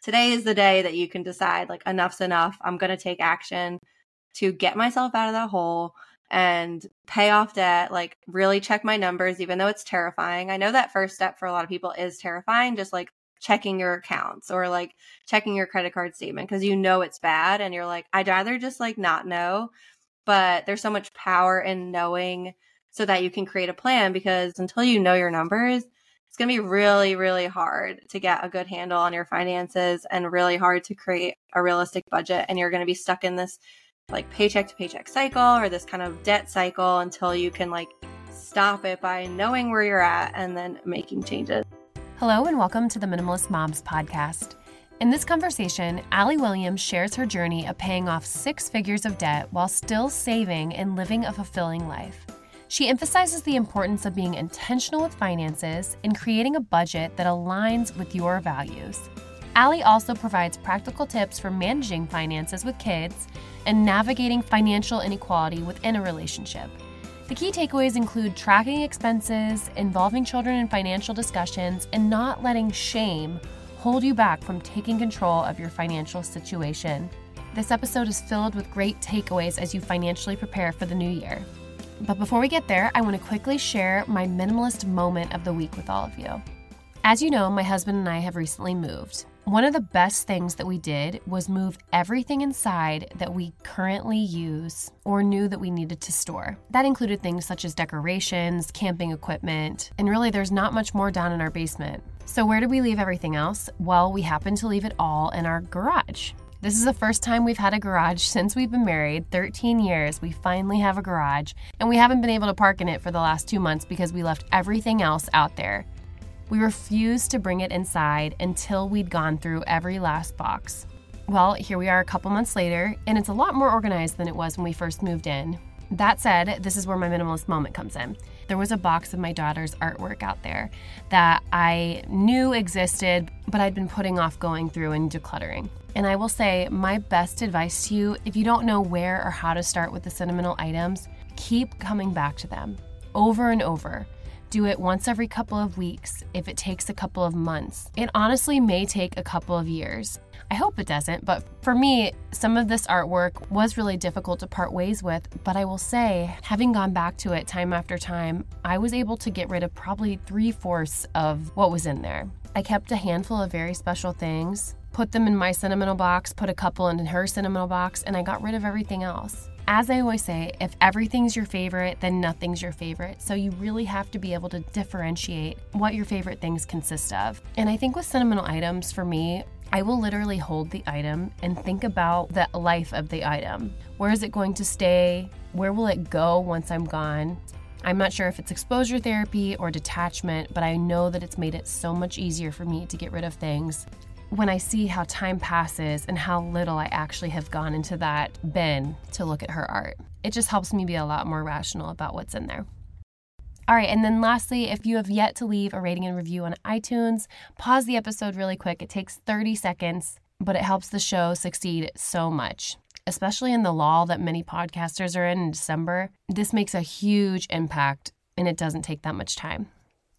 today is the day that you can decide like enough's enough. I'm going to take action to get myself out of that hole and pay off debt, like really check my numbers, even though it's terrifying. I know that first step for a lot of people is terrifying, just like checking your accounts or like checking your credit card statement because you know it's bad and you're like, I'd rather just like not know. But there's so much power in knowing so that you can create a plan, because until you know your numbers, it's going to be really, really hard to get a good handle on your finances and really hard to create a realistic budget. And you're going to be stuck in this like paycheck to paycheck cycle or this kind of debt cycle until you can like stop it by knowing where you're at and then making changes. Hello and welcome to the Minimalist Moms podcast. In this conversation, Allie Williams shares her journey of paying off 6 figures of debt while still saving and living a fulfilling life. She emphasizes the importance of being intentional with finances and creating a budget that aligns with your values. Allie also provides practical tips for managing finances with kids and navigating financial inequality within a relationship. The key takeaways include tracking expenses, involving children in financial discussions, and not letting shame hold you back from taking control of your financial situation. This episode is filled with great takeaways as you financially prepare for the new year. But before we get there, I want to quickly share my minimalist moment of the week with all of you. As you know, my husband and I have recently moved. One of the best things that we did was move everything inside that we currently use or knew that we needed to store. That included things such as decorations, camping equipment, and really there's not much more down in our basement. So where did we leave everything else? Well, we happened to leave it all in our garage. This is the first time we've had a garage since we've been married, 13 years. We finally have a garage, and we haven't been able to park in it for the last 2 months because we left everything else out there. We refused to bring it inside until we'd gone through every last box. Well, here we are a couple months later, and it's a lot more organized than it was when we first moved in. That said, this is where my minimalist moment comes in. There was a box of my daughter's artwork out there that I knew existed, but I'd been putting off going through and decluttering. And I will say, my best advice to you, if you don't know where or how to start with the sentimental items, keep coming back to them over and over. Do it once every couple of weeks if it takes a couple of months. It honestly may take a couple of years. I hope it doesn't, but for me, some of this artwork was really difficult to part ways with, but I will say, having gone back to it time after time, I was able to get rid of probably 3/4 of what was in there. I kept a handful of very special things, put them in my sentimental box, put a couple in her sentimental box, and I got rid of everything else. As I always say, if everything's your favorite, then nothing's your favorite. So you really have to be able to differentiate what your favorite things consist of. And I think with sentimental items, for me, I will literally hold the item and think about the life of the item. Where is it going to stay? Where will it go once I'm gone? I'm not sure if it's exposure therapy or detachment, but I know that it's made it so much easier for me to get rid of things when I see how time passes and how little I actually have gone into that bin to look at her art. It just helps me be a lot more rational about what's in there. All right, and then lastly, if you have yet to leave a rating and review on iTunes, pause the episode really quick. It takes 30 seconds, but it helps the show succeed so much, especially in the lull that many podcasters are in December. This makes a huge impact, and it doesn't take that much time.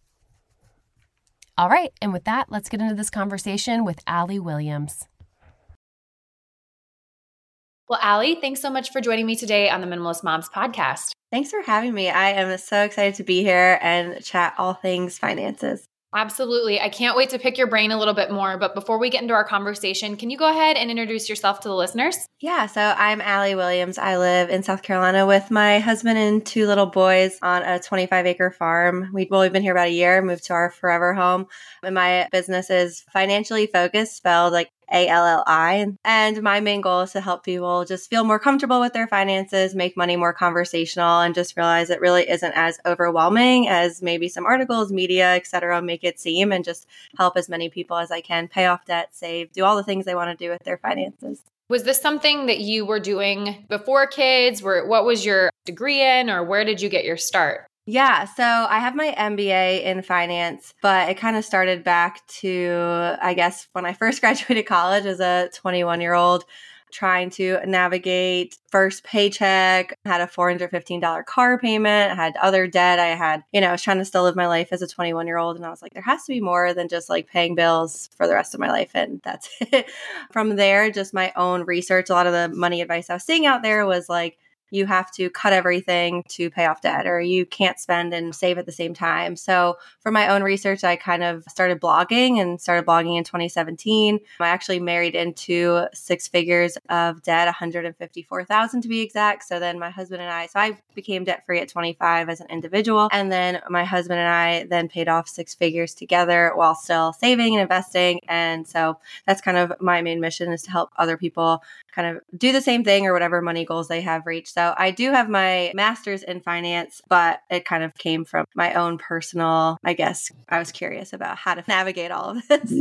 All right, and with that, let's get into this conversation with Allie Williams. Well, Allie, thanks so much for joining me today on the Minimalist Moms podcast. Thanks for having me. I am so excited to be here and chat all things finances. Absolutely. I can't wait to pick your brain a little bit more. But before we get into our conversation, can you go ahead and introduce yourself to the listeners? Yeah, so I'm Allie Williams. I live in South Carolina with my husband and 2 little boys on a 25-acre farm. We've been here about a year, moved to our forever home. And my business is Financially Focused, spelled like ALLI. And my main goal is to help people just feel more comfortable with their finances, make money more conversational, and just realize it really isn't as overwhelming as maybe some articles, media, etc. make it seem, and just help as many people as I can pay off debt, save, do all the things they want to do with their finances. Was this something that you were doing before kids? What was your degree in, or where did you get your start? Yeah, so I have my MBA in finance, but it kind of started back to, I guess, when I first graduated college as a 21-year-old. trying to navigate first paycheck, had a $415 car payment, had other debt. I was trying to still live my life as a 21-year-old. And I was like, there has to be more than just like paying bills for the rest of my life. And that's it. From there, just my own research, a lot of the money advice I was seeing out there was like, you have to cut everything to pay off debt, or you can't spend and save at the same time. So for my own research, I kind of started blogging in 2017. I actually married into six figures of debt, 154,000 to be exact. So then my husband and I became debt free at 25 as an individual. And then my husband and I then paid off six figures together while still saving and investing. And so that's kind of my main mission, is to help other people kind of do the same thing or whatever money goals they have reached. So I do have my master's in finance, but it kind of came from my own personal, I guess I was curious about how to navigate all of this.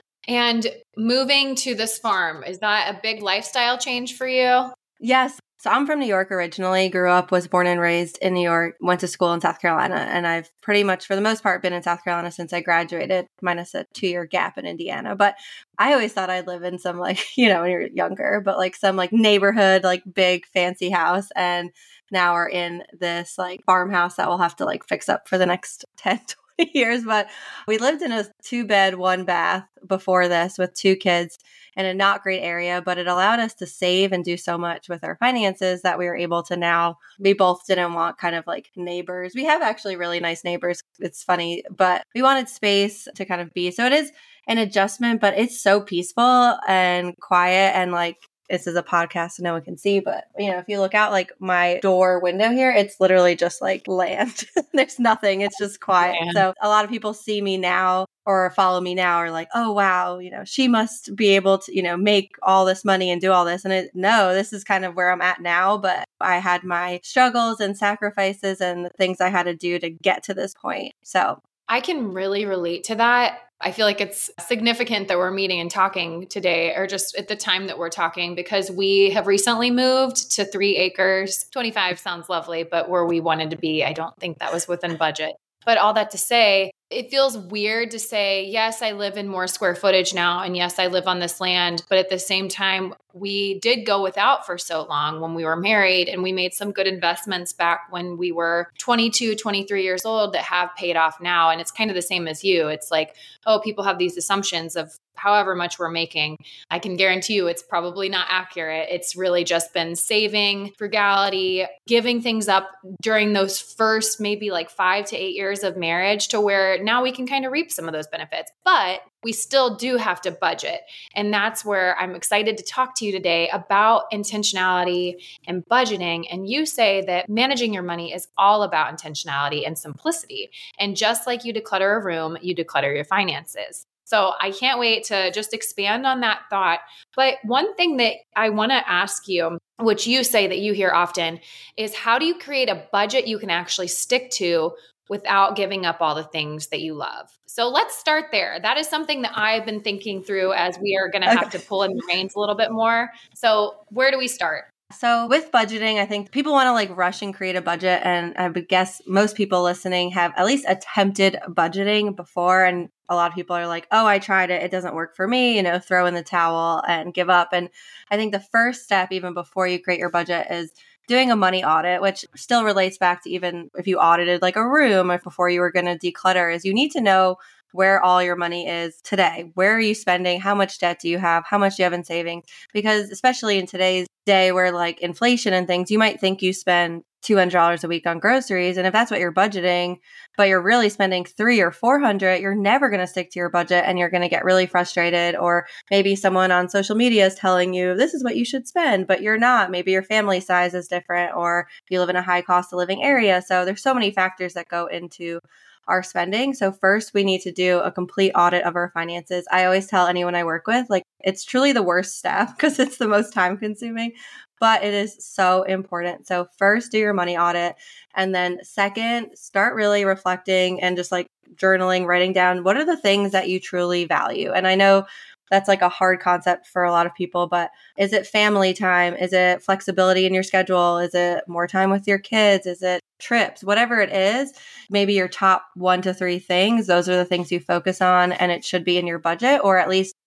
And moving to this farm, is that a big lifestyle change for you? Yes. So I'm from New York originally, was born and raised in New York, went to school in South Carolina. And I've pretty much, for the most part, been in South Carolina since I graduated, minus a 2-year gap in Indiana. But I always thought I'd live in some when you're younger, but like some like neighborhood, like big fancy house. And now we're in this like farmhouse that we'll have to like fix up for the next 10, 20 years. But we lived in a 2-bed, 1-bath before this with 2 kids in a not great area, but it allowed us to save and do so much with our finances that we were able to now, we both didn't want kind of like neighbors. We have actually really nice neighbors. It's funny, but we wanted space to kind of be. So it is an adjustment, but it's so peaceful and quiet. And like, this is a podcast so no one can see, but if you look out like my door window here, it's literally just like land. There's nothing. It's just quiet. Man. So a lot of people see me now or follow me now are like, oh, wow, she must be able to, make all this money and do all this. And no, this is kind of where I'm at now. But I had my struggles and sacrifices and the things I had to do to get to this point. So I can really relate to that. I feel like it's significant that we're meeting and talking today, or just at the time that we're talking, because we have recently moved to 3 acres. 25 sounds lovely, but where we wanted to be, I don't think that was within budget. But all that to say, it feels weird to say, yes, I live in more square footage now. And yes, I live on this land. But at the same time, we did go without for so long when we were married. And we made some good investments back when we were 22, 23 years old that have paid off now. And it's kind of the same as you. It's like, oh, people have these assumptions of however much we're making. I can guarantee you it's probably not accurate. It's really just been saving, frugality, giving things up during those first maybe like 5 to 8 years of marriage, to where now we can kind of reap some of those benefits. But we still do have to budget. And that's where I'm excited to talk to you today about intentionality and budgeting. And you say that managing your money is all about intentionality and simplicity. And just like you declutter a room, you declutter your finances. So I can't wait to just expand on that thought. But one thing that I want to ask you, which you say that you hear often, is how do you create a budget you can actually stick to without giving up all the things that you love? So let's start there. That is something that I've been thinking through as we are going to have to pull in the reins a little bit more. So where do we start? So with budgeting, I think people want to like rush and create a budget. And I would guess most people listening have at least attempted budgeting before. And a lot of people are like, oh, I tried it. It doesn't work for me, throw in the towel and give up. And I think the first step, even before you create your budget, is doing a money audit, which still relates back to even if you audited like a room or before you were going to declutter, is you need to know where all your money is today. Where are you spending? How much debt do you have? How much do you have in savings? Because especially in today's day where like inflation and things, you might think you spend $200 a week on groceries. And if that's what you're budgeting, but you're really spending $300 or $400, you're never going to stick to your budget and you're going to get really frustrated. Or maybe someone on social media is telling you this is what you should spend, but you're not. Maybe your family size is different, or you live in a high cost of living area. So there's so many factors that go into our spending. So first, we need to do a complete audit of our finances. I always tell anyone I work with, like, it's truly the worst step because it's the most time consuming, but it is so important. So first, do your money audit. And then second, start really reflecting and just like journaling, writing down what are the things that you truly value. And I know that's like a hard concept for a lot of people, but is it family time? Is it flexibility in your schedule? Is it more time with your kids? Is it trips? Whatever it is, maybe your top 1 to 3 things, those are the things you focus on, and it should be in your budget, or at least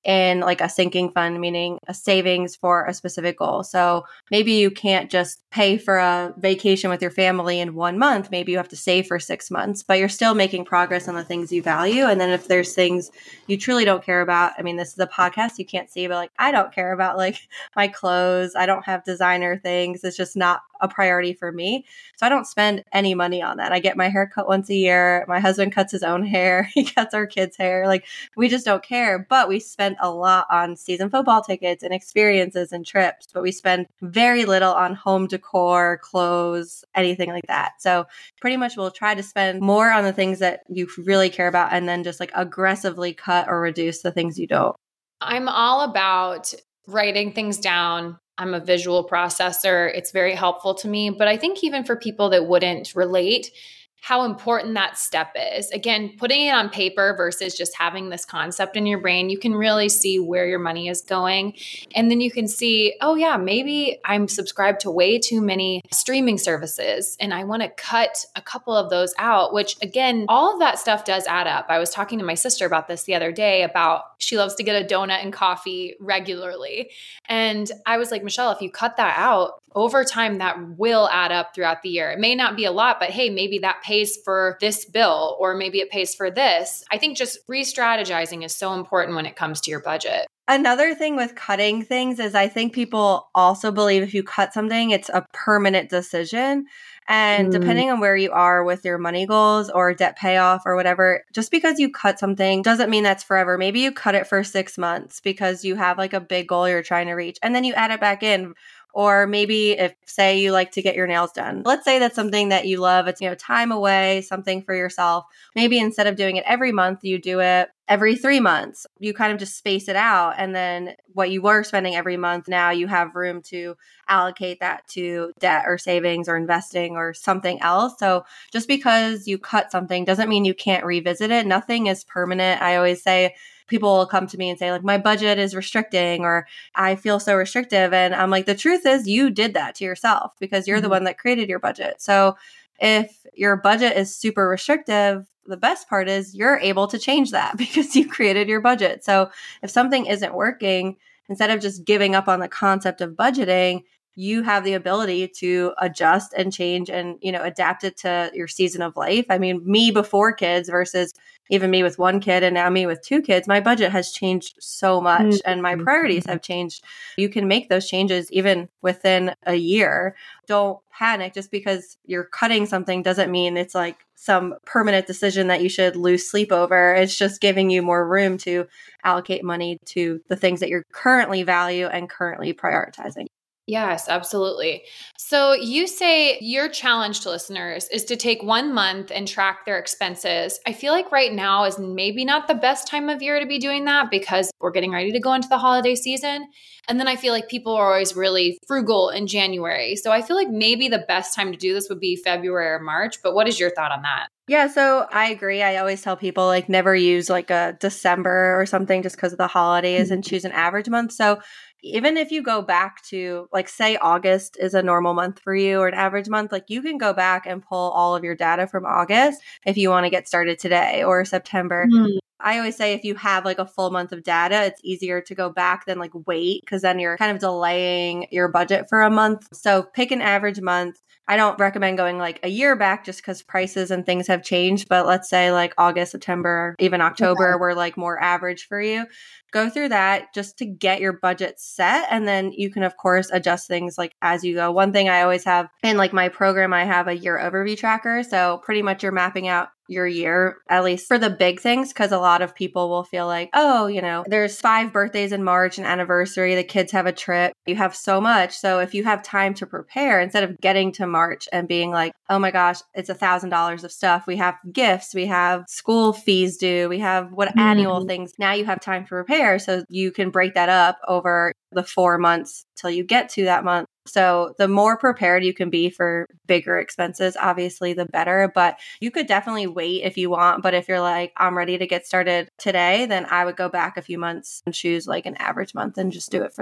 in like a sinking fund, meaning a savings for a specific goal. So maybe you can't just pay for a vacation with your family in 1 month. Maybe you have to save for 6 months, but you're still making progress on the things you value. And then if there's things you truly don't care about, I mean, this is a podcast, you can't see, but like, I don't care about like my clothes. I don't have designer things. It's just not a priority for me. So I don't spend any money on that. I get my hair cut once a year. My husband cuts his own hair. He cuts our kids' hair. Like, we just don't care, but we spend a lot on season football tickets and experiences and trips, but we spend very little on home decor, clothes, anything like that. So pretty much we'll try to spend more on the things that you really care about and then just like aggressively cut or reduce the things you don't. I'm all about writing things down. I'm a visual processor. It's very helpful to me. But I think even for people that wouldn't relate, how important that step is. Again, putting it on paper versus just having this concept in your brain, you can really see where your money is going. And then you can see, oh yeah, maybe I'm subscribed to way too many streaming services and I want to cut a couple of those out, which again, all of that stuff does add up. I was talking to my sister about this the other day about she loves to get a donut and coffee regularly. And I was like, Michelle, if you cut that out, over time, that will add up throughout the year. It may not be a lot, but hey, maybe that pays for this bill, or maybe it pays for this. I think just re-strategizing is so important when it comes to your budget. Another thing with cutting things is I think people also believe if you cut something, it's a permanent decision. And depending on where you are with your money goals or debt payoff or whatever, just because you cut something doesn't mean that's forever. Maybe you cut it for 6 months because you have like a big goal you're trying to reach, and then you add it back in. Or maybe if, say, you like to get your nails done. Let's say that's something that you love. It's, time away, something for yourself. Maybe instead of doing it every month, you do it every 3 months. You kind of just space it out. And then what you were spending every month, now you have room to allocate that to debt or savings or investing or something else. So just because you cut something doesn't mean you can't revisit it. Nothing is permanent. I always say, people will come to me and say like, my budget is restricting, or I feel so restrictive. And I'm like, the truth is you did that to yourself because you're the one that created your budget. So if your budget is super restrictive, the best part is you're able to change that because you created your budget. So if something isn't working, instead of just giving up on the concept of budgeting, you have the ability to adjust and change and, adapt it to your season of life. I mean, me before kids versus even me with 1 kid and now me with 2 kids, my budget has changed so much and my priorities have changed. You can make those changes even within a year. Don't panic. Just because you're cutting something doesn't mean it's like some permanent decision that you should lose sleep over. It's just giving you more room to allocate money to the things that you currently value and currently prioritizing. Yes, absolutely. So you say your challenge to listeners is to take 1 month and track their expenses. I feel like right now is maybe not the best time of year to be doing that because we're getting ready to go into the holiday season. And then I feel like people are always really frugal in January. So I feel like maybe the best time to do this would be February or March. But what is your thought on that? Yeah, so I agree. I always tell people like never use like a December or something just because of the holidays and choose an average month. So even if you go back to like, say August is a normal month for you or an average month, like you can go back and pull all of your data from August if you want to get started today or September. I always say if you have like a full month of data, it's easier to go back than like wait because then you're kind of delaying your budget for a month. So pick an average month. I don't recommend going like a year back just because prices and things have changed. But let's say like August, September, even October were like more average for you. Go through that just to get your budget set. And then you can, of course, adjust things like as you go. One thing I always have in like my program, I have a year overview tracker. So pretty much you're mapping out your year, at least for the big things, because a lot of people will feel like, oh, there's 5 birthdays in March, an anniversary, the kids have a trip, you have so much. So if you have time to prepare, instead of getting to March and being like, oh my gosh, it's $1,000 of stuff, we have gifts, we have school fees due, we have what annual things, now you have time to prepare. So you can break that up over the 4 months till you get to that month. So the more prepared you can be for bigger expenses, obviously the better, but you could definitely wait if you want. But if you're like, I'm ready to get started today, then I would go back a few months and choose like an average month and just do it for that.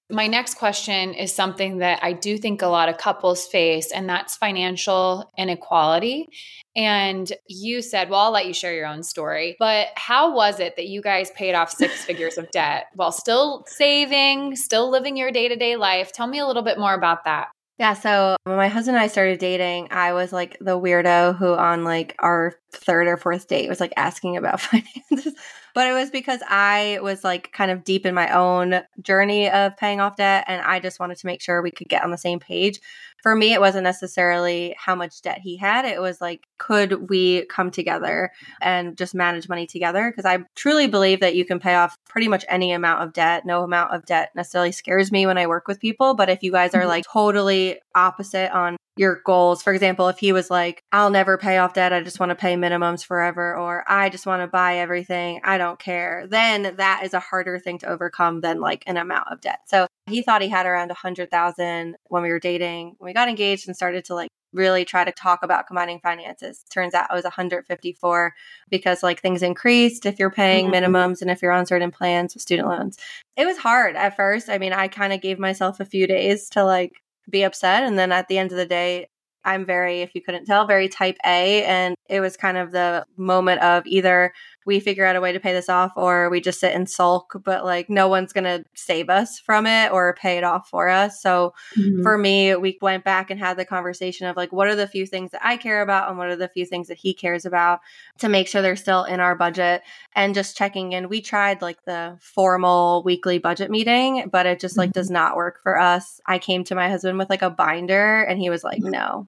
My next question is something that I do think a lot of couples face, and that's financial inequality. And you said, well, I'll let you share your own story, but how was it that you guys paid off 6 figures of debt while still saving, still living your day-to-day life? Tell me a little bit more about that. Yeah, so when my husband and I started dating, I was like the weirdo who on like our third or fourth date was like asking about finances. But it was because I was like kind of deep in my own journey of paying off debt, and I just wanted to make sure we could get on the same page. For me, it wasn't necessarily how much debt he had. It was like, could we come together and just manage money together? Because I truly believe that you can pay off pretty much any amount of debt. No amount of debt necessarily scares me when I work with people. But if you guys are like totally opposite on your goals, for example, if he was like, I'll never pay off debt, I just want to pay minimums forever, or I just want to buy everything, I don't care, then that is a harder thing to overcome than like an amount of debt. So he thought he had around 100,000 when we were dating. When we got engaged and started to like really try to talk about combining finances, turns out it was 154 because like things increased if you're paying minimums and if you're on certain plans with student loans. It was hard at first. I mean, I kind of gave myself a few days to like be upset. And then at the end of the day, I'm very, if you couldn't tell, very type A. And it was kind of the moment of either we figure out a way to pay this off or we just sit and sulk, but like no one's going to save us from it or pay it off for us. So for me, we went back and had the conversation of like, what are the few things that I care about and what are the few things that he cares about to make sure they're still in our budget, and just checking in. We tried like the formal weekly budget meeting, but it just like does not work for us. I came to my husband with like a binder and he was like, no,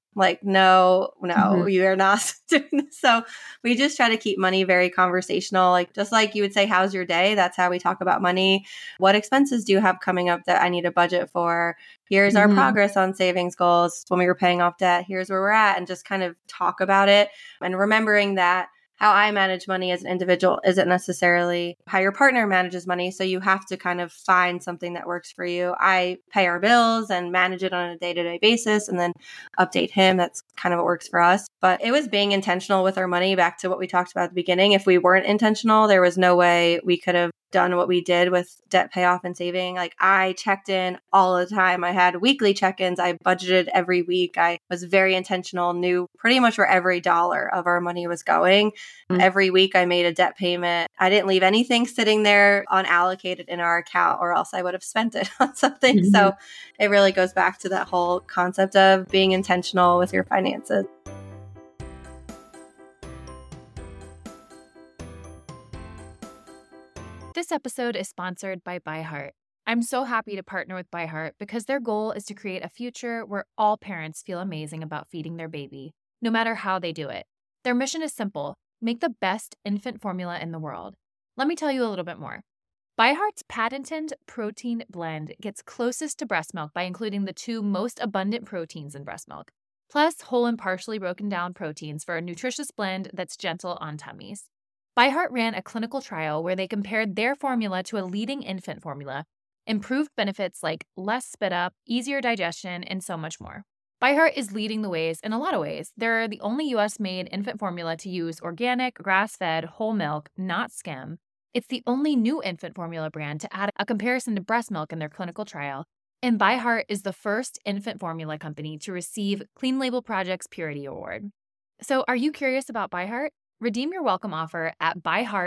you're not doing this. So we just try to keep money very conversational. Like just like you would say, how's your day? That's how we talk about money. What expenses do you have coming up that I need a budget for? Here's our progress on savings goals when we were paying off debt. Here's where we're at, and just kind of talk about it. And remembering that how I manage money as an individual isn't necessarily how your partner manages money. So you have to kind of find something that works for you. I pay our bills and manage it on a day-to-day basis and then update him. That's kind of what works for us. But it was being intentional with our money, back to what we talked about at the beginning. If we weren't intentional, there was no way we could have done what we did with debt payoff and saving. Like I checked in all the time. I had weekly check-ins. I budgeted every week. I was very intentional, knew pretty much where every dollar of our money was going. Every week I made a debt payment. I didn't leave anything sitting there unallocated in our account, or else I would have spent it on something. So it really goes back to that whole concept of being intentional with your finances. This episode is sponsored by ByHeart. I'm so happy to partner with ByHeart because their goal is to create a future where all parents feel amazing about feeding their baby, no matter how they do it. Their mission is simple: make the best infant formula in the world. Let me tell you a little bit more. ByHeart's patented protein blend gets closest to breast milk by including the 2 most abundant proteins in breast milk, plus whole and partially broken down proteins for a nutritious blend that's gentle on tummies. ByHeart ran a clinical trial where they compared their formula to a leading infant formula, improved benefits like less spit up, easier digestion, and so much more. ByHeart is leading the ways in a lot of ways. They're the only U.S.-made infant formula to use organic, grass-fed, whole milk, not skim. It's the only new infant formula brand to add a comparison to breast milk in their clinical trial. And ByHeart is the first infant formula company to receive Clean Label Project's Purity Award. So are you curious about ByHeart? Redeem your welcome offer at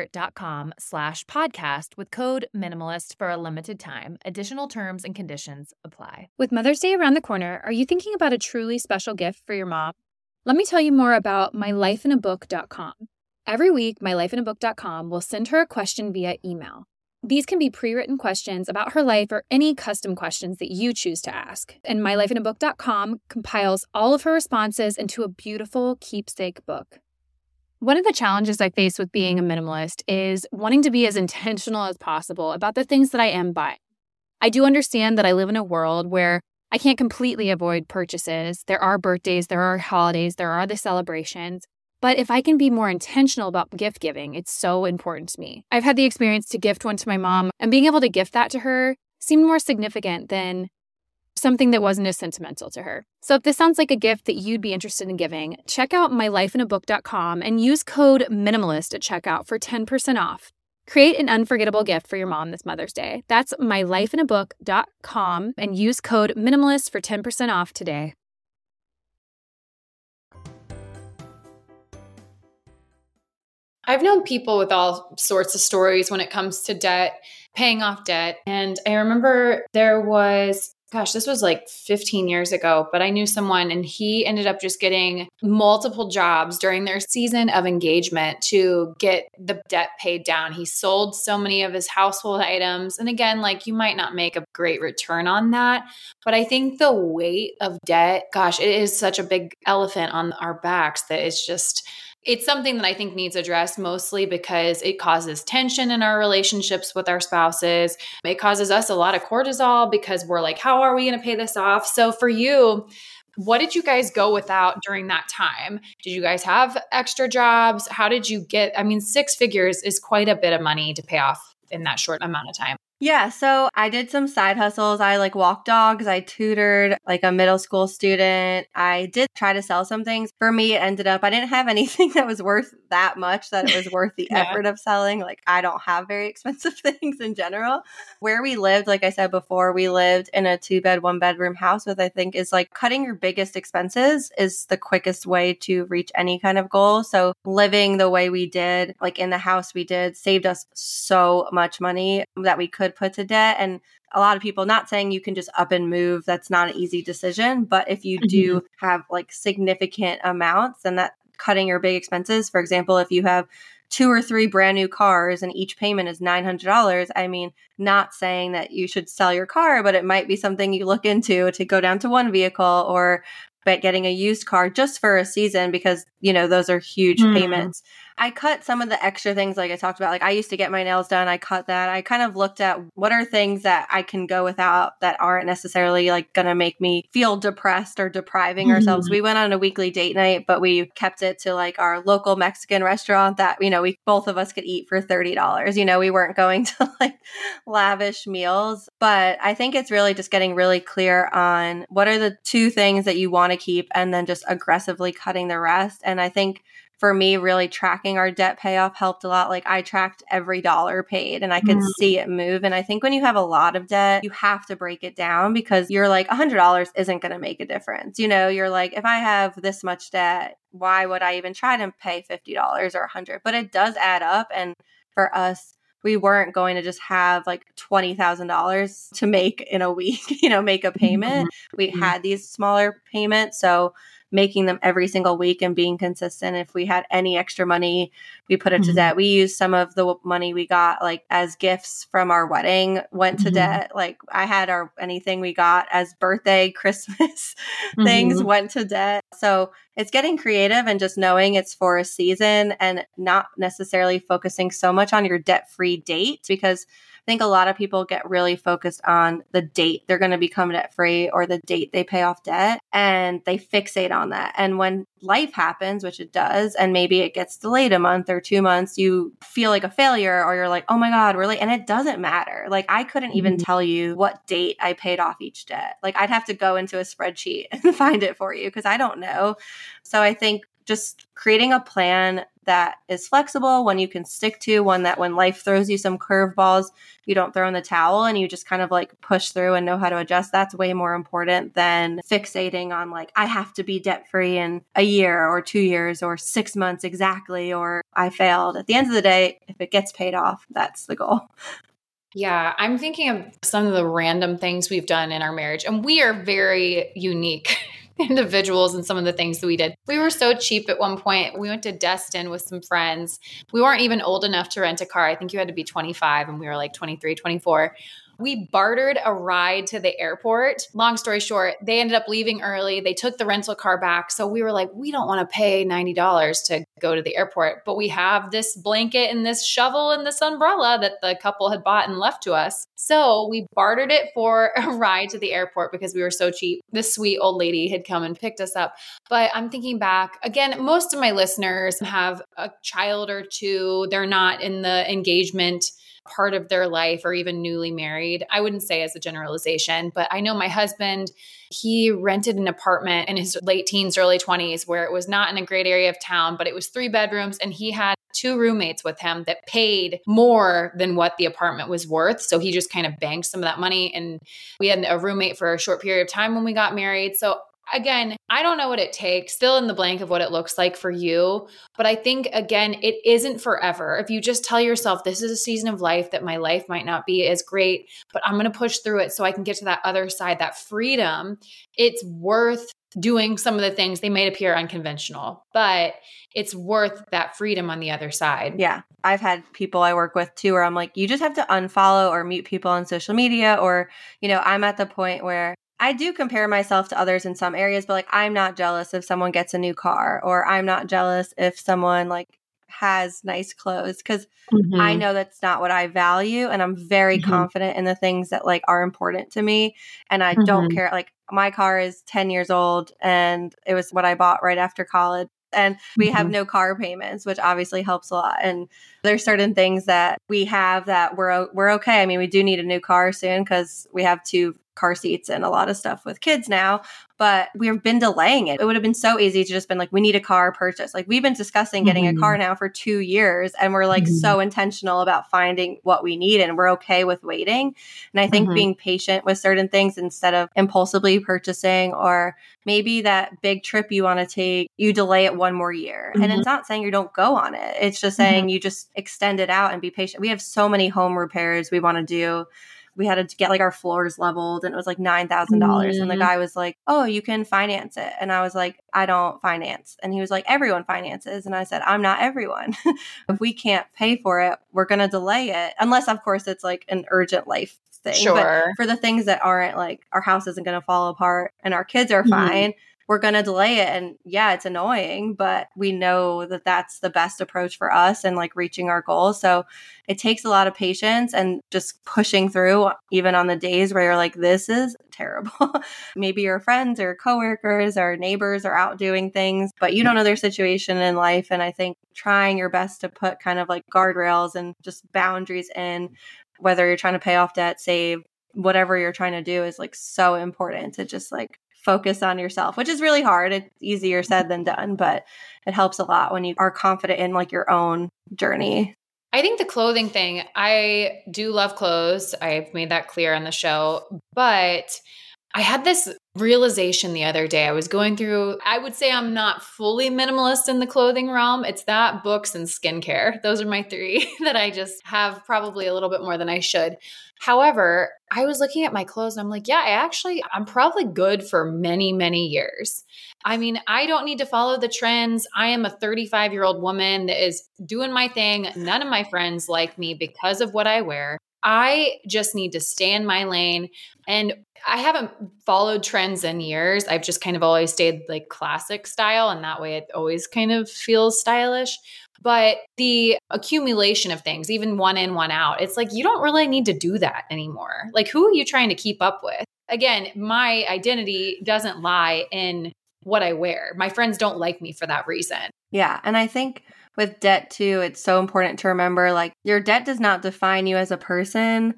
byheart.com/podcast with code MINIMALIST for a limited time. Additional terms and conditions apply. With Mother's Day around the corner, are you thinking about a truly special gift for your mom? Let me tell you more about mylifeinabook.com. Every week, mylifeinabook.com will send her a question via email. These can be pre-written questions about her life or any custom questions that you choose to ask. And mylifeinabook.com compiles all of her responses into a beautiful keepsake book. One of the challenges I face with being a minimalist is wanting to be as intentional as possible about the things that I am buying. I do understand that I live in a world where I can't completely avoid purchases. There are birthdays, there are holidays, there are the celebrations. But if I can be more intentional about gift giving, it's so important to me. I've had the experience to gift one to my mom, and being able to gift that to her seemed more significant than something that wasn't as sentimental to her. So if this sounds like a gift that you'd be interested in giving, check out mylifeinabook.com and use code MINIMALIST at checkout for 10% off. Create an unforgettable gift for your mom this Mother's Day. That's mylifeinabook.com and use code MINIMALIST for 10% off today. I've known people with all sorts of stories when it comes to debt, paying off debt. And I remember there was, this was like 15 years ago, but I knew someone and he ended up just getting multiple jobs during their season of engagement to get the debt paid down. He sold so many of his household items. And again, like you might not make a great return on that, but I think the weight of debt, it is such a big elephant on our backs that it's something that I think needs addressed mostly because it causes tension in our relationships with our spouses. It causes us a lot of cortisol because we're like, how are we going to pay this off? So for you, what did you guys go without during that time? Did you guys have extra jobs? How did you get, 6 figures is quite a bit of money to pay off in that short amount of time. Yeah, so I did some side hustles. I walked dogs. I tutored a middle school student. I did try to sell some things. For me, it ended up, I didn't have anything that was worth that much that it was worth the effort of selling. I don't have very expensive things in general. Where we lived, like I said before, we lived in a 2-bed, 1-bedroom house, which I think is cutting your biggest expenses is the quickest way to reach any kind of goal. So living the way we did, in the house we did, saved us so much money that we could put to debt. And a lot of people, not saying you can just up and move, that's not an easy decision, but if you do have significant amounts, then that cutting your big expenses, for example, if you have 2 or 3 brand new cars and each payment is $900, not saying that you should sell your car, but it might be something you look into to go down to one vehicle or getting a used car just for a season because, those are huge payments. I cut some of the extra things like I talked about. I used to get my nails done. I cut that. I kind of looked at what are things that I can go without that aren't necessarily going to make me feel depressed or depriving ourselves. We went on a weekly date night, but we kept it to our local Mexican restaurant that, we both of us could eat for $30. We weren't going to lavish meals, but I think it's really just getting really clear on what are the 2 things that you want to keep and then just aggressively cutting the rest. And I think for me, really tracking our debt payoff helped a lot. I tracked every dollar paid and I could see it move. And I think when you have a lot of debt, you have to break it down because you're $100 isn't going to make a difference. You're if I have this much debt, why would I even try to pay $50 or $100? But it does add up. And for us, we weren't going to just have $20,000 to make in a week, make a payment. We had these smaller payments. So making them every single week and being consistent. If we had any extra money, we put it to debt. We used some of the money we got as gifts from our wedding went to debt. I had anything we got as birthday, Christmas things went to debt. So it's getting creative and just knowing it's for a season and not necessarily focusing so much on your debt-free date because I think a lot of people get really focused on the date they're going to become debt free or the date they pay off debt and they fixate on that. And when life happens, which it does, and maybe it gets delayed a month or 2 months, you feel like a failure or you're oh my God, we're late. And it doesn't matter. I couldn't even tell you what date I paid off each debt. I'd have to go into a spreadsheet and find it for you because I don't know. So I think just creating a plan that is flexible, one you can stick to, one that when life throws you some curveballs, you don't throw in the towel and you just kind of push through and know how to adjust. That's way more important than fixating on I have to be debt free in a year or 2 years or 6 months exactly, or I failed. At the end of the day, if it gets paid off, that's the goal. Yeah, I'm thinking of some of the random things we've done in our marriage, and we are very unique individuals in some of the things that we did. We were so cheap at one point. We went to Destin with some friends. We weren't even old enough to rent a car. I think you had to be 25 and we were 23, 24. We bartered a ride to the airport. Long story short, they ended up leaving early. They took the rental car back. So we were we don't want to pay $90 to go to the airport, but we have this blanket and this shovel and this umbrella that the couple had bought and left to us. So we bartered it for a ride to the airport because we were so cheap. This sweet old lady had come and picked us up. But I'm thinking back, again, most of my listeners have a child or 2. They're not in the engagement part of their life or even newly married. I wouldn't say as a generalization, but I know my husband, he rented an apartment in his late teens, early 20s where it was not in a great area of town, but it was was 3 bedrooms, and he had 2 roommates with him that paid more than what the apartment was worth. So he just kind of banked some of that money. And we had a roommate for a short period of time when we got married. So again, I don't know what it takes, still in the blank of what it looks like for you. But I think, again, it isn't forever. If you just tell yourself, this is a season of life that my life might not be as great, but I'm going to push through it so I can get to that other side, that freedom, it's worth doing some of the things. They may appear unconventional, but it's worth that freedom on the other side. Yeah. I've had people I work with too, where I'm like, you just have to unfollow or mute people on social media. Or, I'm at the point where I do compare myself to others in some areas, but like, I'm not jealous if someone gets a new car, or I'm not jealous if someone like has nice clothes, because I know that's not what I value. And I'm very confident in the things that like are important to me. And I don't care. Like, my car is 10 years old and it was what I bought right after college. And we have no car payments, which obviously helps a lot. And there's certain things that we have that we're okay. I mean, we do need a new car soon because we have 2 car seats and a lot of stuff with kids now, but we've been delaying it. It would have been so easy to just been like, we need a car purchase. Like, we've been discussing getting a car now for 2 years, and we're like so intentional about finding what we need, and we're okay with waiting. And I think being patient with certain things instead of impulsively purchasing, or maybe that big trip you want to take, you delay it 1 more year. And it's not saying you don't go on it. It's just saying you just extend it out and be patient. We have so many home repairs we want to do. We had to get like our floors leveled, and it was like $9,000. And the guy was like, oh, you can finance it. And I was like, I don't finance. And he was like, everyone finances. And I said, I'm not everyone. If we can't pay for it, we're going to delay it. Unless, of course, it's like an urgent life thing. Sure. But for the things that aren't, like, our house isn't going to fall apart and our kids are fine, we're going to delay it. And yeah, it's annoying, but we know that that's the best approach for us and like reaching our goals. So it takes a lot of patience and just pushing through, even on the days where you're like, this is terrible. Maybe your friends or coworkers or neighbors are out doing things, but you don't know their situation in life. And I think trying your best to put kind of like guardrails and just boundaries in, whether you're trying to pay off debt, save, whatever you're trying to do, is like so important to just like focus on yourself, which is really hard. It's easier said than done, but it helps a lot when you are confident in like your own journey. I think the clothing thing, I do love clothes. I've made that clear on the show, but I had this realization the other day. I was going through, I would say I'm not fully minimalist in the clothing realm. It's that, books, and skincare. Those are my 3 that I just have probably a little bit more than I should. However, I was looking at my clothes and I'm like, yeah, I'm probably good for many, many years. I mean, I don't need to follow the trends. I am a 35-year-old woman that is doing my thing. None of my friends like me because of what I wear. I just need to stay in my lane. And I haven't followed trends in years. I've just kind of always stayed like classic style. And that way it always kind of feels stylish. But the accumulation of things, even one in, one out, it's like, you don't really need to do that anymore. Like, who are you trying to keep up with? Again, my identity doesn't lie in what I wear. My friends don't like me for that reason. Yeah. And I think with debt too, it's so important to remember, like, your debt does not define you as a person.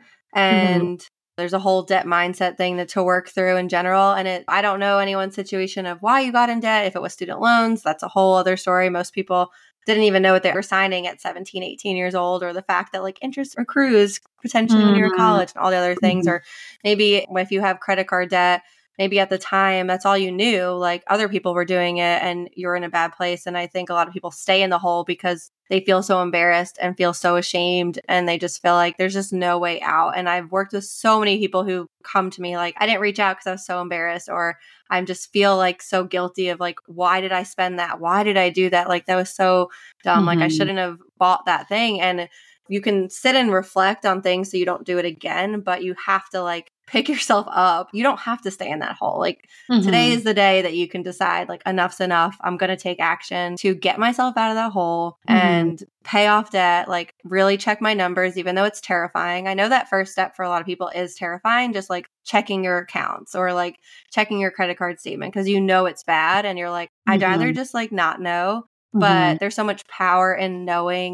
And there's a whole debt mindset thing to work through in general. And I don't know anyone's situation of why you got in debt. If it was student loans, that's a whole other story. Most people didn't even know what they were signing at 17, 18 years old, or the fact that like interest accrues potentially when you're in college and all the other things. Or maybe if you have credit card debt, maybe at the time that's all you knew, like other people were doing it and you're in a bad place. And I think a lot of people stay in the hole because they feel so embarrassed and feel so ashamed, and they just feel like there's just no way out. And I've worked with so many people who come to me like, I didn't reach out because I was so embarrassed, or I just feel like so guilty of like, why did I spend that? Why did I do that? Like, that was so dumb. Like, I shouldn't have bought that thing. And you can sit and reflect on things so you don't do it again, but you have to like pick yourself up. You don't have to stay in that hole. Like, today is the day that you can decide like, enough's enough. I'm going to take action to get myself out of that hole and pay off debt, like really check my numbers, even though it's terrifying. I know that first step for a lot of people is terrifying, just like checking your accounts or like checking your credit card statement, because you know it's bad and you're like, I'd rather just like not know. But there's so much power in knowing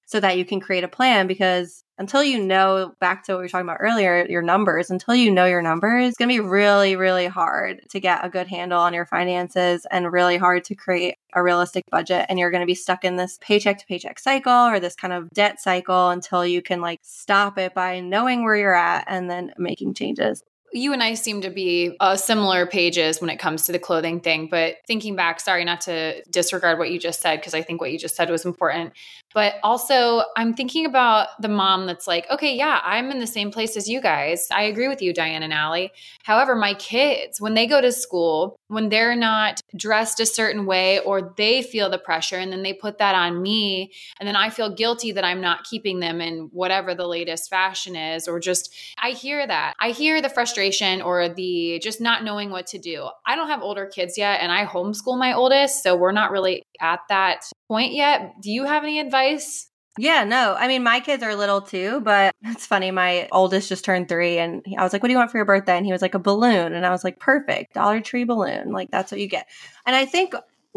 so that you can create a plan. Because until you know, back to what we were talking about earlier, your numbers, until you know your numbers, it's going to be really, really hard to get a good handle on your finances and really hard to create a realistic budget. And you're going to be stuck in this paycheck to paycheck cycle or this kind of debt cycle until you can like stop it by knowing where you're at and then making changes. You and I seem to be similar pages when it comes to the clothing thing. But thinking back, sorry, not to disregard what you just said, because I think what you just said was important. But also, I'm thinking about the mom that's like, okay, yeah, I'm in the same place as you guys. I agree with you, Diane and Allie. However, my kids, when they go to school, when they're not dressed a certain way or they feel the pressure and then they put that on me, and then I feel guilty that I'm not keeping them in whatever the latest fashion is, or just, I hear that. I hear the frustration or the just not knowing what to do. I don't have older kids yet, and I homeschool my oldest, so we're not really at that point yet. Do you have any advice? Yeah, no. I mean, my kids are little too, but it's funny. My oldest just turned 3 and I was like, what do you want for your birthday? And he was like, a balloon. And I was like, perfect. Dollar Tree balloon. Like, that's what you get. And I think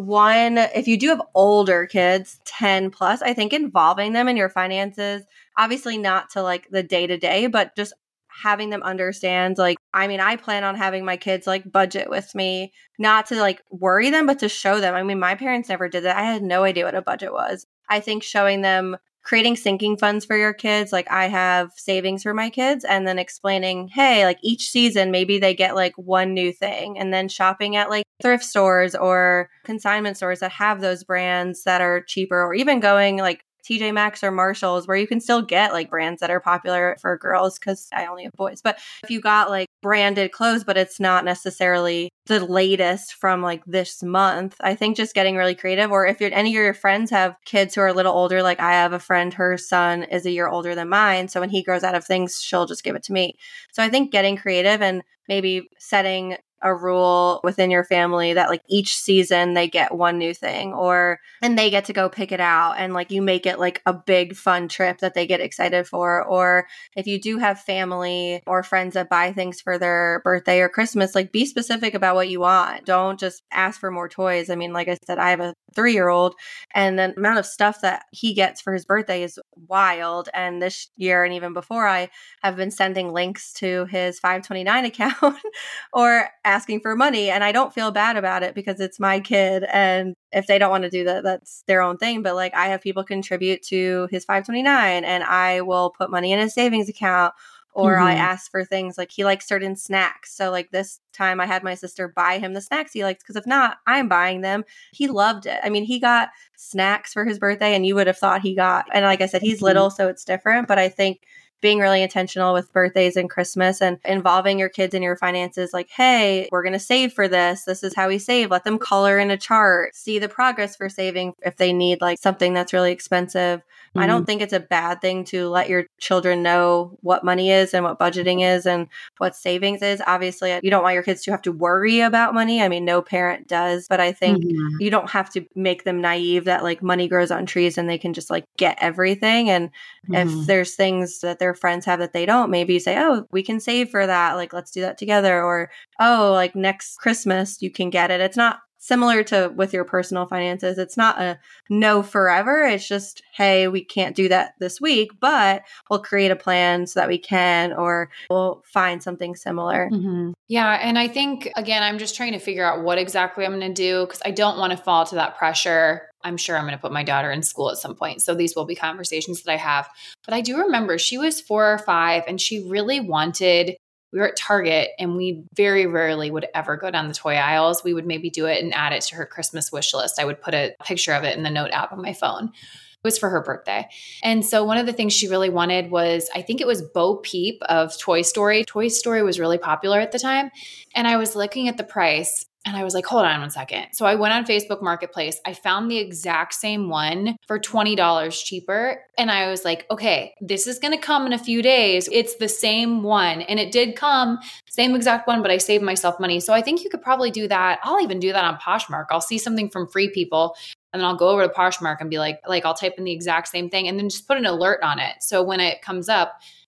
if you do have older kids, 10 plus, I think involving them in your finances, obviously not to like the day to day, but just having them understand, like, I mean, I plan on having my kids like budget with me, not to like worry them, but to show them. I mean, my parents never did that. I had no idea what a budget was. I think showing them creating sinking funds for your kids, like I have savings for my kids, and then explaining, hey, like each season, maybe they get like one new thing, and then shopping at like thrift stores or consignment stores that have those brands that are cheaper, or even going like TJ Maxx or Marshalls, where you can still get like brands that are popular for girls, because I only have boys. But if you got like branded clothes, but it's not necessarily the latest from like this month, I think just getting really creative. Or if any of your friends have kids who are a little older, like I have a friend, her son is a year older than mine. So when he grows out of things, she'll just give it to me. So I think getting creative and maybe setting a rule within your family that like each season they get one new thing, and they get to go pick it out, and like you make it like a big fun trip that they get excited for. Or if you do have family or friends that buy things for their birthday or Christmas, like be specific about what you want. Don't just ask for more toys. I mean, like I said, I have a 3-year-old, and the amount of stuff that he gets for his birthday is wild. And this year, and even before, I have been sending links to his 529 account or asking for money. And I don't feel bad about it because it's my kid. And if they don't want to do that, that's their own thing. But like I have people contribute to his 529, and I will put money in his savings account. Or I ask for things like he likes certain snacks. So like this time I had my sister buy him the snacks he likes, because if not, I'm buying them. He loved it. I mean, he got snacks for his birthday, and you would have thought and like I said, he's little, so it's different. But I think being really intentional with birthdays and Christmas and involving your kids in your finances, like, hey, we're going to save for this. This is how we save. Let them color in a chart, see the progress for saving if they need like something that's really expensive. I don't think it's a bad thing to let your children know what money is and what budgeting is and what savings is. Obviously, you don't want your kids to have to worry about money. I mean, no parent does, but I think you don't have to make them naive that like money grows on trees and they can just like get everything. And if there's things that their friends have that they don't, maybe you say, oh, we can save for that. Like, let's do that together. Or, oh, like next Christmas, you can get it. It's not similar to with your personal finances. It's not a no forever. It's just, hey, we can't do that this week, but we'll create a plan so that we can, or we'll find something similar. Yeah. And I think, again, I'm just trying to figure out what exactly I'm going to do, because I don't want to fall to that pressure. I'm sure I'm going to put my daughter in school at some point. So these will be conversations that I have. But I do remember she was 4 or 5 and she really wanted, we were at Target and we very rarely would ever go down the toy aisles. We would maybe do it and add it to her Christmas wish list. I would put a picture of it in the note app on my phone. It was for her birthday. And so one of the things she really wanted was, I think it was Bo Peep of Toy Story. Toy Story was really popular at the time. And I was looking at the price and I was like, hold on one second. So I went on Facebook Marketplace. I found the exact same one for $20 cheaper. And I was like, okay, this is going to come in a few days. It's the same one. And it did come, same exact one, but I saved myself money. So I think you could probably do that. I'll even do that on Poshmark. I'll see something from Free People, and then I'll go over to Poshmark and be like I'll type in the exact same thing and then just put an alert on it. So when it comes up,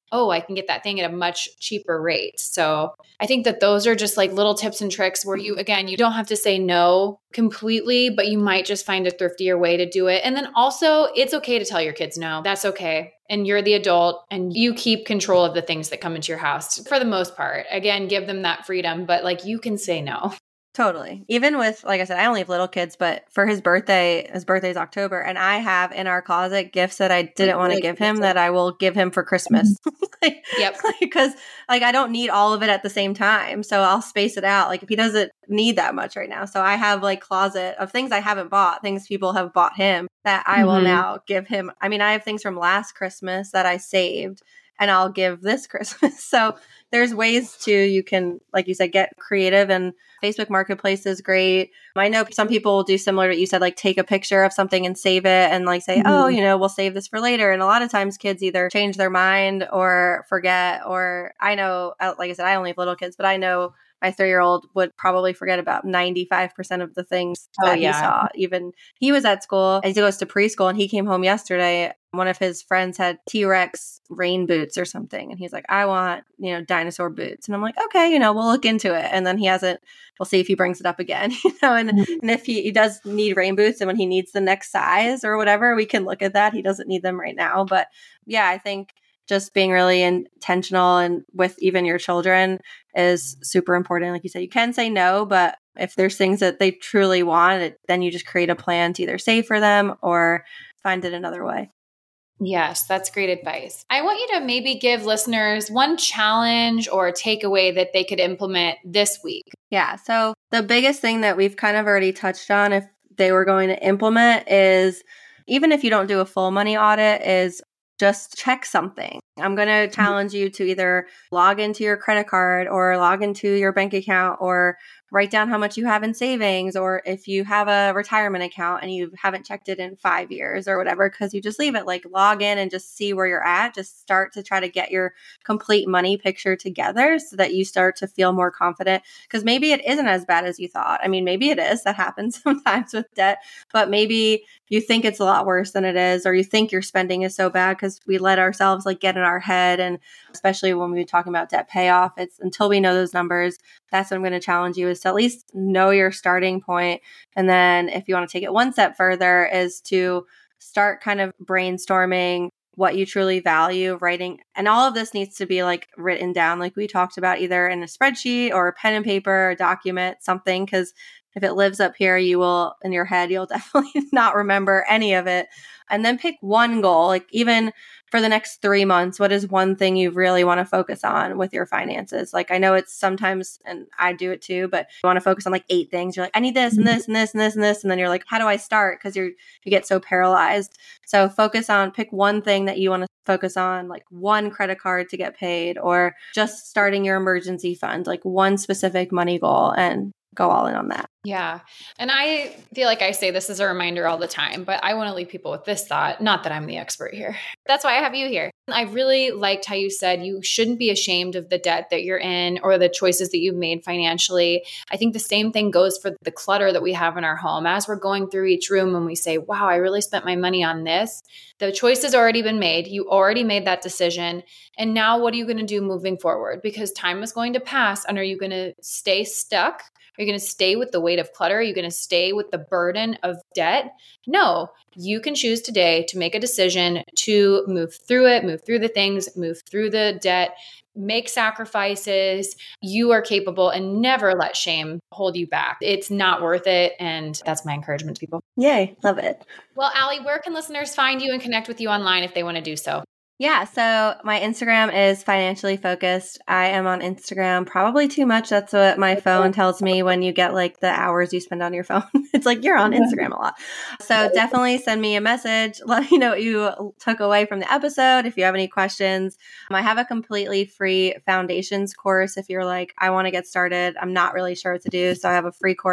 oh, I can get that thing at a much cheaper rate. So I think that those are just like little tips and tricks where you don't have to say no completely, but you might just find a thriftier way to do it. And then also, it's okay to tell your kids no. That's okay. And you're the adult and you keep control of the things that come into your house for the most part. Again, give them that freedom, but like you can say no. Totally. Even with, like I said, I only have little kids, but for his birthday's October, and I have in our closet gifts that I didn't want to give him that I will give him for Christmas. Yep. Because I don't need all of it at the same time. So I'll space it out. Like if he doesn't need that much right now. So I have like closet of things I haven't bought, things people have bought him that I will now give him. I mean, I have things from last Christmas that I saved and I'll give this Christmas. So there's ways you can, like you said, get creative, and Facebook Marketplace is great. I know some people will do similar to what you said, like take a picture of something and save it and like say, oh, we'll save this for later. And a lot of times kids either change their mind or forget, or I know, like I said, I only have little kids, but I know my 3-year-old would probably forget about 95% of the things that he saw. Even he was at school, he goes to preschool, and he came home yesterday. One of his friends had T-Rex rain boots or something. And he's like, I want, dinosaur boots. And I'm like, okay, we'll look into it. And then we'll see if he brings it up again, and if he does need rain boots, and when he needs the next size or whatever, we can look at that. He doesn't need them right now. But yeah, I think just being really intentional and with even your children is super important. Like you said, you can say no, but if there's things that they truly want, then you just create a plan to either save for them or find it another way. Yes, that's great advice. I want you to maybe give listeners one challenge or takeaway that they could implement this week. Yeah. So the biggest thing that we've kind of already touched on, if they were going to implement, is even if you don't do a full money audit, is just check something. I'm going to challenge you to either log into your credit card or log into your bank account or write down how much you have in savings, or if you have a retirement account and you haven't checked it in 5 years or whatever, because you just leave it, like log in and just see where you're at. Just start to try to get your complete money picture together so that you start to feel more confident, because maybe it isn't as bad as you thought. I mean, maybe it is. That happens sometimes with debt, but maybe you think it's a lot worse than it is, or you think your spending is so bad because we let ourselves like get in our head. And especially when we were talking about debt payoff, it's until we know those numbers, that's what I'm going to challenge you, is to at least know your starting point. And then if you want to take it one step further, is to start kind of brainstorming what you truly value, writing. And all of this needs to be like written down, like we talked about, either in a spreadsheet or a pen and paper, or document something, because if it lives up here, you will, in your head, you'll definitely not remember any of it. And then pick one goal, like even for the next 3 months, what is one thing you really want to focus on with your finances? Like, I know it's sometimes, and I do it too, but you want to focus on like 8 things. You're like, I need this and this and this and this and this. And then you're like, how do I start? Because you get so paralyzed. So pick one thing that you want to focus on, like one credit card to get paid, or just starting your emergency fund, like one specific money goal, and go all in on that. Yeah. And I feel like I say this as a reminder all the time, but I want to leave people with this thought, not that I'm the expert here. That's why I have you here. I really liked how you said you shouldn't be ashamed of the debt that you're in or the choices that you've made financially. I think the same thing goes for the clutter that we have in our home. As we're going through each room and we say, wow, I really spent my money on this, the choice has already been made. You already made that decision. And now what are you going to do moving forward? Because time is going to pass. And are you going to stay stuck? Are you going to stay with the weight of clutter? Are you going to stay with the burden of debt? No, you can choose today to make a decision to move through it, move through the things, move through the debt, make sacrifices. You are capable, and never let shame hold you back. It's not worth it. And that's my encouragement to people. Yay. Love it. Well, Allie, where can listeners find you and connect with you online if they want to do so? Yeah, so my Instagram is Financially Focused. I am on Instagram probably too much. That's what my phone tells me when you get like the hours you spend on your phone. It's like you're on Instagram a lot. So definitely send me a message. Let me know what you took away from the episode. If you have any questions, I have a completely free foundations course. If you're like, I want to get started, I'm not really sure what to do. So I have a free course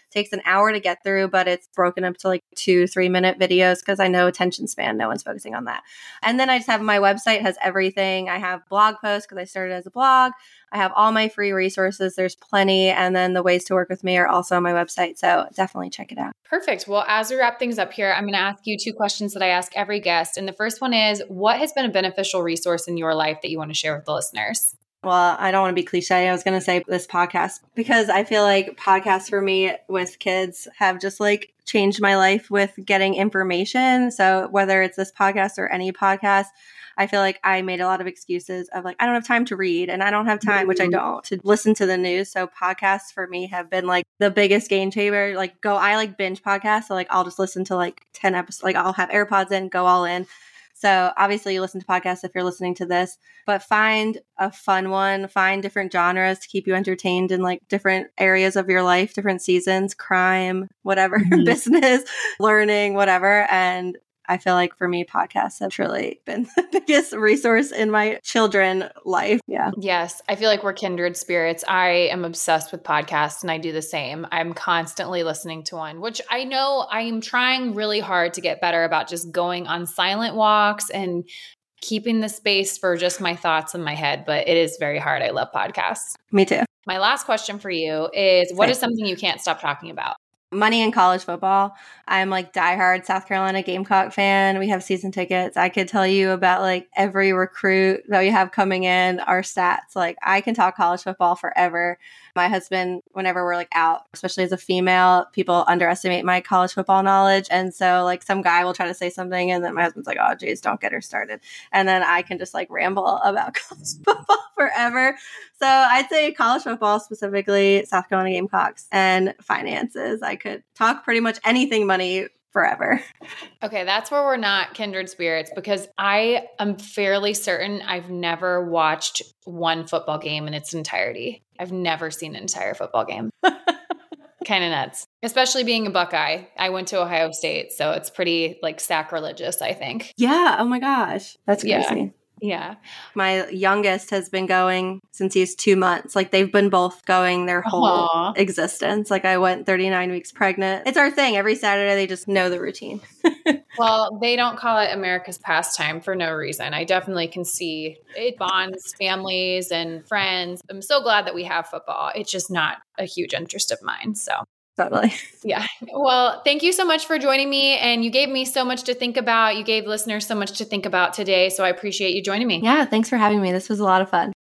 takes an hour to get through, but it's broken up to like 2-3 minute videos because I know attention span, no one's focusing on that. And then I just have my website has everything. I have blog posts because I started as a blog. I have all my free resources. There's plenty. And then the ways to work with me are also on my website. So definitely check it out. Perfect. Well, as we wrap things up here, I'm going to ask you 2 questions that I ask every guest. And the first one is, what has been a beneficial resource in your life that you want to share with the listeners? Well, I don't want to be cliche. I was going to say this podcast because I feel like podcasts for me with kids have just like changed my life with getting information. So whether it's this podcast or any podcast, I feel like I made a lot of excuses of like, I don't have time to read and I don't have time, which I don't, to listen to the news. So podcasts for me have been like the biggest game changer. I like binge podcasts. So like, I'll just listen to like 10 episodes, like I'll have AirPods in, go all in. So obviously you listen to podcasts if you're listening to this, but find a fun one, find different genres to keep you entertained in like different areas of your life, different seasons, crime, whatever, business, learning, whatever. And I feel like for me, podcasts have truly been the biggest resource in my children's life. Yeah. Yes. I feel like we're kindred spirits. I am obsessed with podcasts and I do the same. I'm constantly listening to one, which I know I am trying really hard to get better about, just going on silent walks and keeping the space for just my thoughts in my head. But it is very hard. I love podcasts. Me too. My last question for you is, what is something you can't stop talking about? Money in college football. I'm like diehard South Carolina Gamecock fan. We have season tickets. I could tell you about like every recruit that we have coming in, our stats. Like I can talk college football forever. My husband, whenever we're like out, especially as a female, people underestimate my college football knowledge. And so like some guy will try to say something and then my husband's like, oh geez, don't get her started. And then I can just like ramble about college football forever. So I'd say college football, specifically South Carolina Gamecocks, and finances. I could talk pretty much anything money forever. Okay, that's where we're not kindred spirits, because I am fairly certain I've never watched one football game in its entirety. I've never seen an entire football game. Kind of nuts, especially being a Buckeye. I went to Ohio State, so it's pretty like sacrilegious, I think. Yeah. Oh my gosh. That's crazy. Yeah. My youngest has been going since he's 2 months. Like they've been both going their whole existence. Like I went 39 weeks pregnant. It's our thing. Every Saturday, they just know the routine. Well, they don't call it America's pastime for no reason. I definitely can see it bonds families and friends. I'm so glad that we have football. It's just not a huge interest of mine. So totally. Yeah. Well, thank you so much for joining me. And you gave me so much to think about. You gave listeners so much to think about today. So I appreciate you joining me. Yeah. Thanks for having me. This was a lot of fun.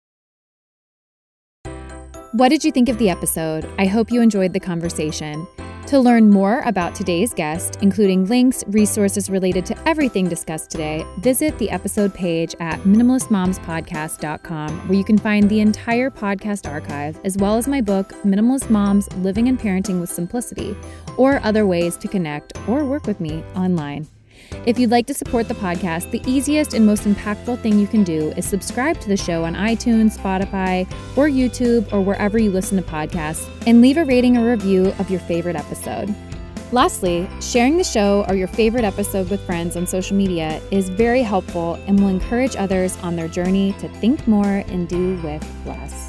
What did you think of the episode? I hope you enjoyed the conversation. To learn more about today's guest, including links, resources related to everything discussed today, visit the episode page at minimalistmomspodcast.com, where you can find the entire podcast archive, as well as my book, Minimalist Moms: Living and Parenting with Simplicity, or other ways to connect or work with me online. If you'd like to support the podcast, the easiest and most impactful thing you can do is subscribe to the show on iTunes, Spotify, or YouTube, or wherever you listen to podcasts, and leave a rating or review of your favorite episode. Lastly, sharing the show or your favorite episode with friends on social media is very helpful and will encourage others on their journey to think more and do with less.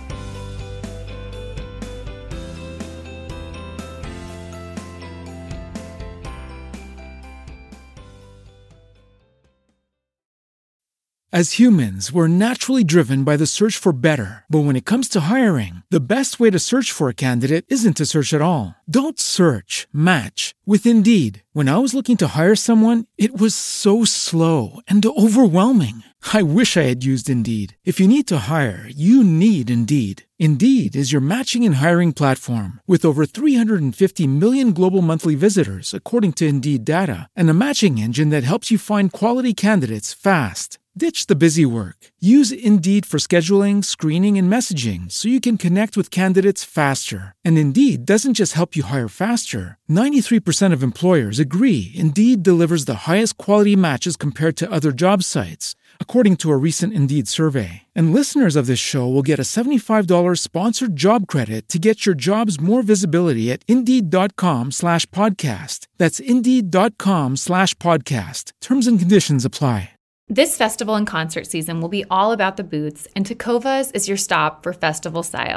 As humans, we're naturally driven by the search for better. But when it comes to hiring, the best way to search for a candidate isn't to search at all. Don't search, match with Indeed. When I was looking to hire someone, it was so slow and overwhelming. I wish I had used Indeed. If you need to hire, you need Indeed. Indeed is your matching and hiring platform with over 350 million global monthly visitors, according to Indeed data, and a matching engine that helps you find quality candidates fast. Ditch the busy work. Use Indeed for scheduling, screening, and messaging so you can connect with candidates faster. And Indeed doesn't just help you hire faster. 93% of employers agree Indeed delivers the highest quality matches compared to other job sites, according to a recent Indeed survey. And listeners of this show will get a $75 sponsored job credit to get your jobs more visibility at Indeed.com/podcast. That's Indeed.com/podcast. Terms and conditions apply. This festival and concert season will be all about the boots, and Tecovas is your stop for festival style.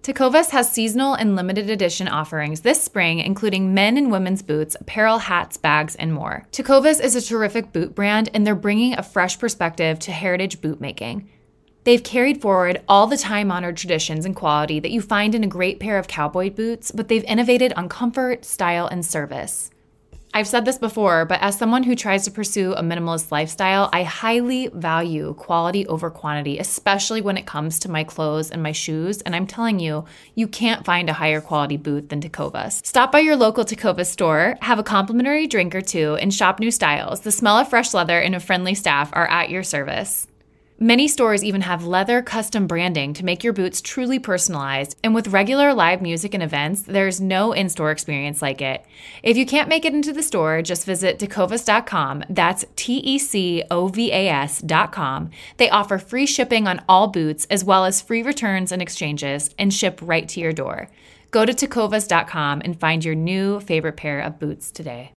Tecovas has seasonal and limited edition offerings this spring, including men and women's boots, apparel, hats, bags, and more. Tecovas is a terrific boot brand, and they're bringing a fresh perspective to heritage boot making. They've carried forward all the time-honored traditions and quality that you find in a great pair of cowboy boots, but they've innovated on comfort, style, and service. I've said this before, but as someone who tries to pursue a minimalist lifestyle, I highly value quality over quantity, especially when it comes to my clothes and my shoes. And I'm telling you, you can't find a higher quality boot than Tecovas. Stop by your local Tecovas store, have a complimentary drink or two, and shop new styles. The smell of fresh leather and a friendly staff are at your service. Many stores even have leather custom branding to make your boots truly personalized, and with regular live music and events, there's no in-store experience like it. If you can't make it into the store, just visit tecovas.com. That's TECOVAS.com. They offer free shipping on all boots, as well as free returns and exchanges, and ship right to your door. Go to tecovas.com and find your new favorite pair of boots today.